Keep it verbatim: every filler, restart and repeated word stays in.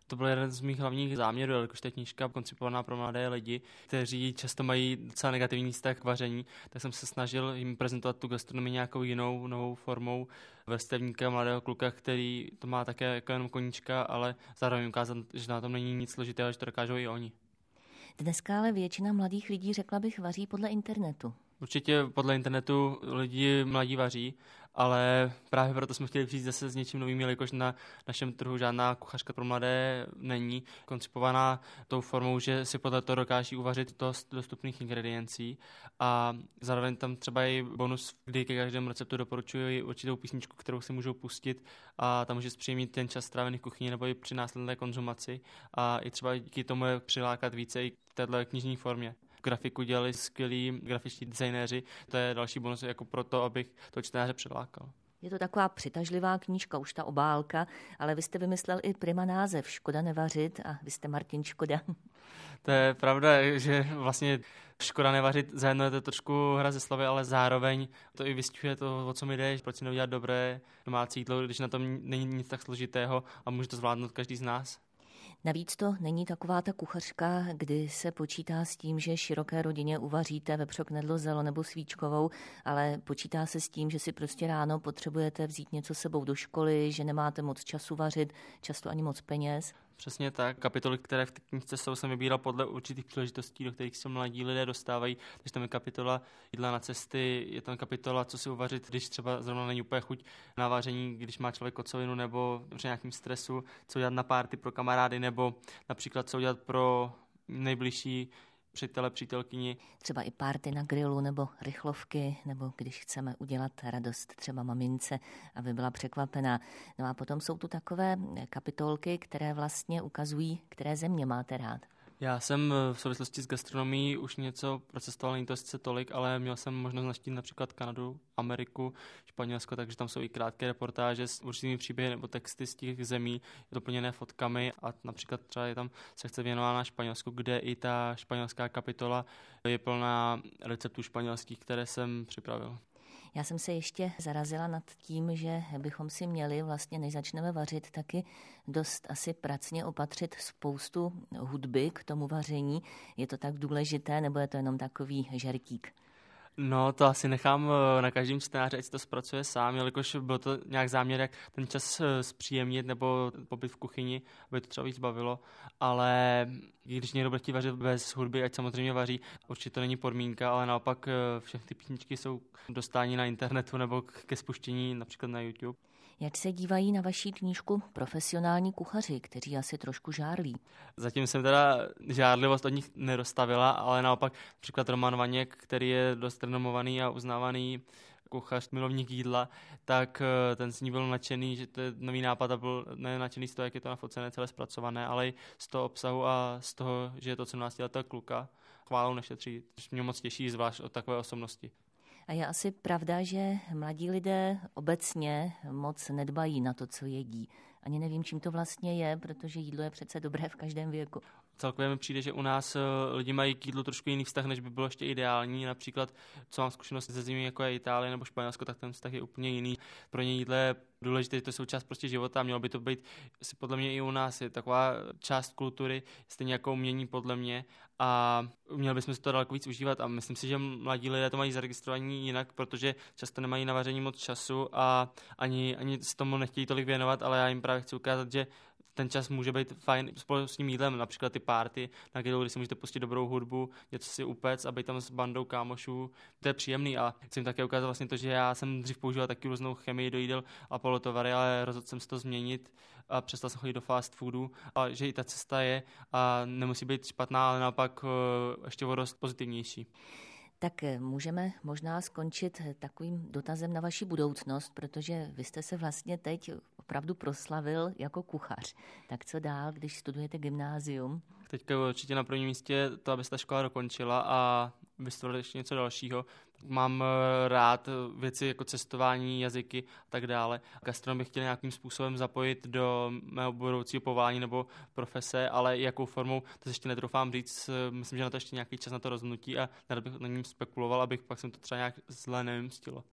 To byl jeden z mých hlavních záměrů, jelikož ta knížka koncipovaná pro mladé lidi, kteří často mají docela negativní vztah k vaření, tak jsem se snažil jim prezentovat tu gastronomii nějakou jinou, novou formou vrstevníka, mladého kluka, který to má také jako jenom koníčka, ale zároveň ukázat, že na tom není nic složitého, že to dokážou i oni. Dneska ale většina mladých lidí, řekla bych, vaří podle internetu. Určitě podle internetu lidi mladí vaří, ale právě proto jsme chtěli přijít zase s něčím novým, jelikož na našem trhu žádná kuchařka pro mladé není koncipovaná tou formou, že si podle toho dokáží uvařit dost dostupných ingrediencí a zároveň tam třeba i bonus, kdy ke každému receptu doporučuji určitou písničku, kterou si můžou pustit a tam může zpříjemnit ten čas strávený v kuchyni nebo i při následné konzumaci a i třeba díky tomu je přilákat více i v této knižní formě. Grafiku dělali skvělí grafičtí designéři, to je další bonus jako pro to, abych to čtenáře přilákal. Je to taková přitažlivá knížka, už ta obálka, ale vy jste vymyslel i prima název Škoda nevařit a vy jste Martin Škoda. To je pravda, že vlastně škoda nevařit, zajedno je to trošku hra ze slovy, ale zároveň to i vystihuje to, o co mi jde, proč si neudělat dobré domácí jídlo, když na tom není nic tak složitého a může to zvládnout každý z nás. Navíc to není taková ta kuchařka, kdy se počítá s tím, že široké rodině uvaříte vepřok, knedlo, zelo nebo svíčkovou, ale počítá se s tím, že si prostě ráno potřebujete vzít něco s sebou do školy, že nemáte moc času vařit, často ani moc peněz. Přesně tak. Kapitoly, které v té knižce jsou, jsem vybíral podle určitých příležitostí, do kterých se mladí lidé dostávají. Takže tam je kapitola jídla na cesty, je tam kapitola, co si uvařit, když třeba zrovna není úplně chuť na vaření, když má člověk kocovinu nebo při nějakým stresu, co udělat na párty pro kamarády, nebo například co udělat pro nejbližší přítele, přítelkyni. Třeba i párty na grilu nebo rychlovky, nebo když chceme udělat radost třeba mamince, aby byla překvapená. No a potom jsou tu takové kapitolky, které vlastně ukazují, které země máte rád. Já jsem v souvislosti s gastronomií už něco procestoval, není to sice tolik, ale měl jsem možnost navštívit například Kanadu, Ameriku, Španělsko, takže tam jsou i krátké reportáže s určitými příběhy nebo texty z těch zemí, doplněné fotkami a například třeba je tam sekce věnovaná na Španělsku, kde i ta španělská kapitola je plná receptů španělských, které jsem připravil. Já jsem se ještě zarazila nad tím, že bychom si měli vlastně, než začneme vařit, taky dost asi pracně opatřit spoustu hudby k tomu vaření. Je to tak důležité, nebo je to jenom takový žertík? No, to asi nechám na každém čtenáři, ať si to zpracuje sám, jelikož byl to nějak záměr, jak ten čas zpříjemnit nebo pobyt v kuchyni, aby to třeba víc bavilo, ale když někdo bude chtít vařit bez hudby, ať samozřejmě vaří, určitě to není podmínka, ale naopak všechny ty písničky jsou k dostání na internetu nebo ke spuštění například na YouTube. Jak se dívají na vaši knížku profesionální kuchaři, kteří asi trošku žárlí? Zatím jsem teda žárlivost od nich nedostavila, ale naopak například Roman Vaněk, který je dost renomovaný a uznávaný kuchař, milovník jídla, tak ten s ní byl nadšený, že to je nový nápad a byl ne nadšený z toho, jak je to nafocené, celé zpracované, ale i z toho obsahu a z toho, že je to sedmnáctiletého kluka. Chválou nešetří, což mě moc těší, zvlášť od takové osobnosti. A je asi pravda, že mladí lidé obecně moc nedbají na to, co jedí. Ani nevím, čím to vlastně je, protože jídlo je přece dobré v každém věku. Celkově mi přijde, že u nás lidi mají k jídlu trošku jiný vztah, než by bylo ještě ideální. Například, co mám zkušenost ze zemí, jako je Itálie nebo Španělsko, tak ten vztah je úplně jiný. Pro ně jídlo je důležité, to je součást prostě života, mělo by to být si podle mě i u nás, je taková část kultury, stejně jako umění podle mě a měli bychom si to daleko víc užívat a myslím si, že mladí lidé to mají zaregistrovaní jinak, protože často nemají na vaření moc času a ani, ani s tomu nechtějí tolik věnovat, ale já jim právě chci ukázat, že ten čas může být fajn spolu s tím jídlem, například ty party, na grilu, kdy si můžete pustit dobrou hudbu, něco si upec a být tam s bandou kámošů. To je příjemný a chci jim také ukázat vlastně to, že já jsem dřív používal taky různou chemii do jídel a polotovary, ale rozhodl jsem se to změnit a přestal jsem chodit do fast foodu a že i ta cesta je a nemusí být špatná, ale naopak ještě o dost pozitivnější. Tak můžeme možná skončit takovým dotazem na vaši budoucnost, protože vy jste se vlastně teď opravdu proslavil jako kuchař. Tak co dál, když studujete gymnázium? Teďka určitě na prvním místě to, aby se ta škola dokončila a vystudovat ještě něco dalšího. Mám rád věci jako cestování, jazyky a tak dále. Gastronom bych chtěl nějakým způsobem zapojit do mého budoucího povolání nebo profese, ale jakou formou, to ještě netroufám říct. Myslím, že na to ještě nějaký čas na to rozhodnutí a nerad bych na ním spekuloval, abych pak jsem to třeba nějak zle nevymstilo.